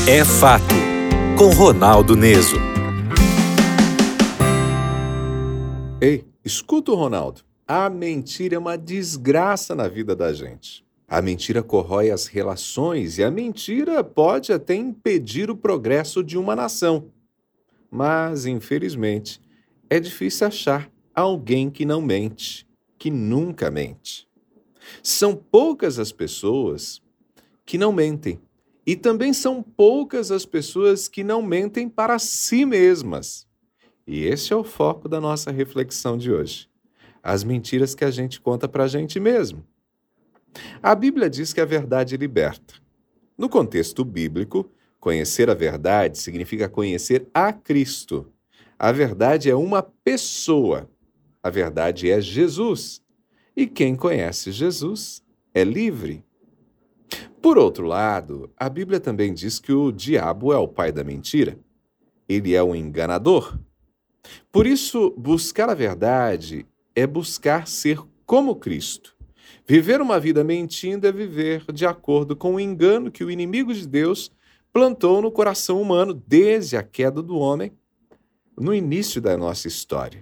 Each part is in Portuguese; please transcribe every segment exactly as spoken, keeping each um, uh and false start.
É Fato, com Ronaldo Neso. Ei, escuta o Ronaldo. A mentira é uma desgraça na vida da gente. A mentira corrói as relações e a mentira pode até impedir o progresso de uma nação. Mas, infelizmente, é difícil achar alguém que não mente, que nunca mente. São poucas as pessoas que não mentem. E também são poucas as pessoas que não mentem para si mesmas. E esse é o foco da nossa reflexão de hoje. As mentiras que a gente conta para a gente mesmo. A Bíblia diz que a verdade liberta. No contexto bíblico, conhecer a verdade significa conhecer a Cristo. A verdade é uma pessoa. A verdade é Jesus. E quem conhece Jesus é livre. Por outro lado, a Bíblia também diz que o diabo é o pai da mentira. Ele é um enganador. Por isso, buscar a verdade é buscar ser como Cristo. Viver uma vida mentindo é viver de acordo com o engano que o inimigo de Deus plantou no coração humano desde a queda do homem, no início da nossa história.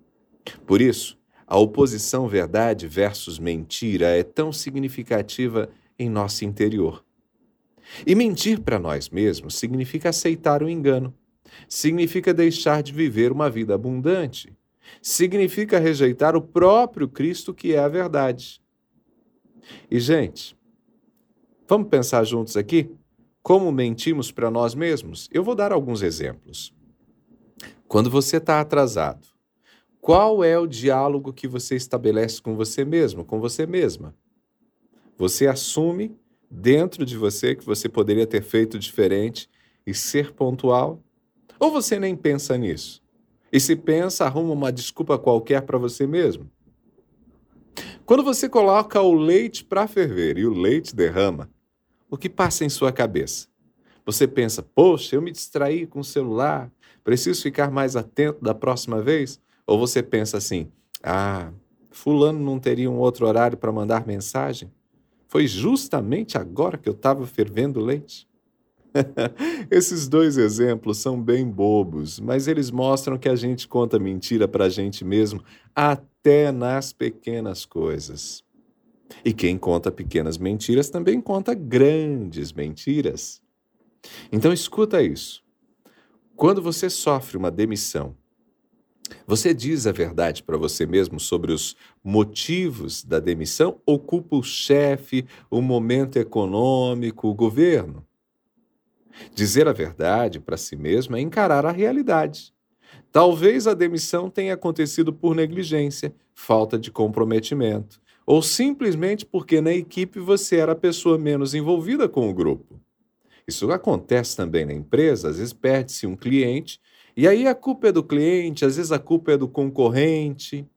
Por isso, a oposição verdade versus mentira é tão significativa em nosso interior. E mentir para nós mesmos significa aceitar o engano, significa deixar de viver uma vida abundante, significa rejeitar o próprio Cristo que é a verdade. E, gente, vamos pensar juntos aqui? Como mentimos para nós mesmos? Eu vou dar alguns exemplos. Quando você está atrasado, qual é o diálogo que você estabelece com você mesmo, com você mesma? Você assume dentro de você que você poderia ter feito diferente e ser pontual? Ou você nem pensa nisso? E se pensa, arruma uma desculpa qualquer para você mesmo? Quando você coloca o leite para ferver e o leite derrama, o que passa em sua cabeça? Você pensa, poxa, eu me distraí com o celular, preciso ficar mais atento da próxima vez? Ou você pensa assim, ah, fulano não teria um outro horário para mandar mensagem? Foi justamente agora que eu estava fervendo leite? Esses dois exemplos são bem bobos, mas eles mostram que a gente conta mentira para a gente mesmo até nas pequenas coisas. E quem conta pequenas mentiras também conta grandes mentiras. Então escuta isso. Quando você sofre uma demissão, você diz a verdade para você mesmo sobre os motivos da demissão ou culpa o chefe, o momento econômico, o governo? Dizer a verdade para si mesmo é encarar a realidade. Talvez a demissão tenha acontecido por negligência, falta de comprometimento, ou simplesmente porque na equipe você era a pessoa menos envolvida com o grupo. Isso acontece também na empresa, às vezes perde-se um cliente, e aí a culpa é do cliente, às vezes a culpa é do concorrente.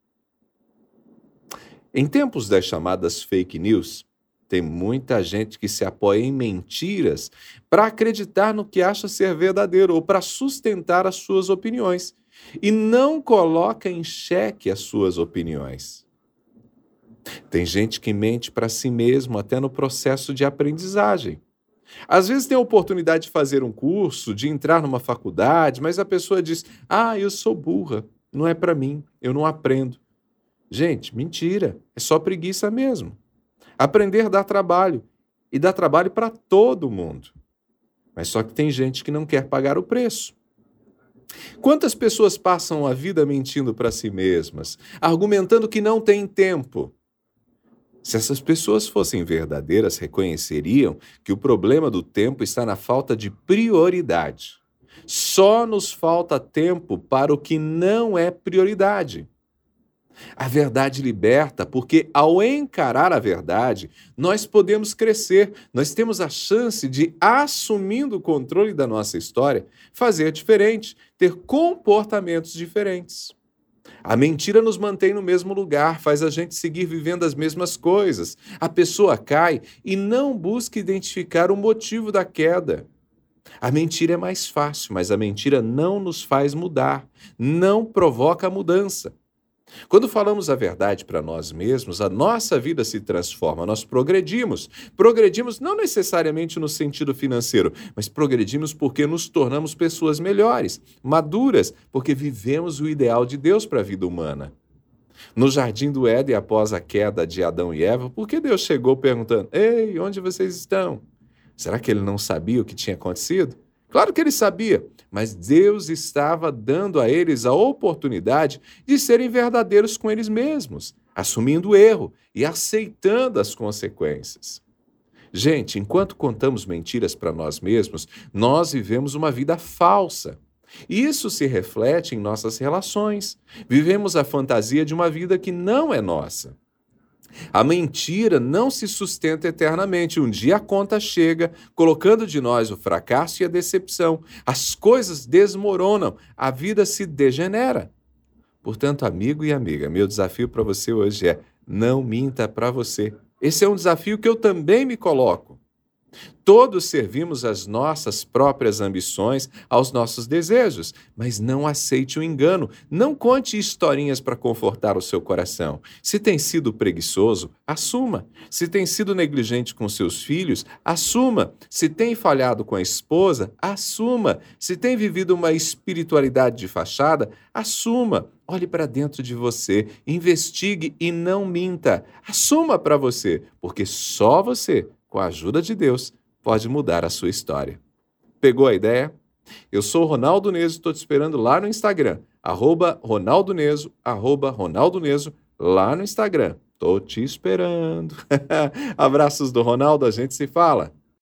Em tempos das chamadas fake news, tem muita gente que se apoia em mentiras para acreditar no que acha ser verdadeiro ou para sustentar as suas opiniões e não coloca em xeque as suas opiniões. Tem gente que mente para si mesmo até no processo de aprendizagem. Às vezes tem a oportunidade de fazer um curso, de entrar numa faculdade, mas a pessoa diz, ah, eu sou burra, não é para mim, eu não aprendo. Gente, mentira, é só preguiça mesmo. Aprender dá trabalho, e dá trabalho para todo mundo. Mas só que tem gente que não quer pagar o preço. Quantas pessoas passam a vida mentindo para si mesmas, argumentando que não têm tempo? Se essas pessoas fossem verdadeiras, reconheceriam que o problema do tempo está na falta de prioridade. Só nos falta tempo para o que não é prioridade. A verdade liberta, porque ao encarar a verdade, nós podemos crescer, nós temos a chance de, assumindo o controle da nossa história, fazer diferente, ter comportamentos diferentes. A mentira nos mantém no mesmo lugar, faz a gente seguir vivendo as mesmas coisas. A pessoa cai e não busca identificar o motivo da queda. A mentira é mais fácil, mas a mentira não nos faz mudar, não provoca mudança. Quando falamos a verdade para nós mesmos, a nossa vida se transforma, nós progredimos. Progredimos não necessariamente no sentido financeiro, mas progredimos porque nos tornamos pessoas melhores, maduras, porque vivemos o ideal de Deus para a vida humana. No Jardim do Éden, após a queda de Adão e Eva, por que Deus chegou perguntando: Ei, onde vocês estão? Será que ele não sabia o que tinha acontecido? Claro que ele sabia, mas Deus estava dando a eles a oportunidade de serem verdadeiros com eles mesmos, assumindo o erro e aceitando as consequências. Gente, enquanto contamos mentiras para nós mesmos, nós vivemos uma vida falsa. E isso se reflete em nossas relações. Vivemos a fantasia de uma vida que não é nossa. A mentira não se sustenta eternamente. Um dia a conta chega, colocando de nós o fracasso e a decepção. As coisas desmoronam, a vida se degenera. Portanto, amigo e amiga, meu desafio para você hoje é: não minta para você. Esse é um desafio que eu também me coloco. Todos servimos às nossas próprias ambições, aos nossos desejos, mas não aceite o engano. Não conte historinhas para confortar o seu coração. Se tem sido preguiçoso, assuma. Se tem sido negligente com seus filhos, assuma. Se tem falhado com a esposa, assuma. Se tem vivido uma espiritualidade de fachada, assuma. Olhe para dentro de você, investigue e não minta. Assuma para você, porque só você, com a ajuda de Deus, pode mudar a sua história. Pegou a ideia? Eu sou Ronaldo Neso, estou te esperando lá no Instagram, arroba Ronaldo Neso, arroba Ronaldo Neso, lá no Instagram. Estou te esperando. Abraços do Ronaldo, a gente se fala.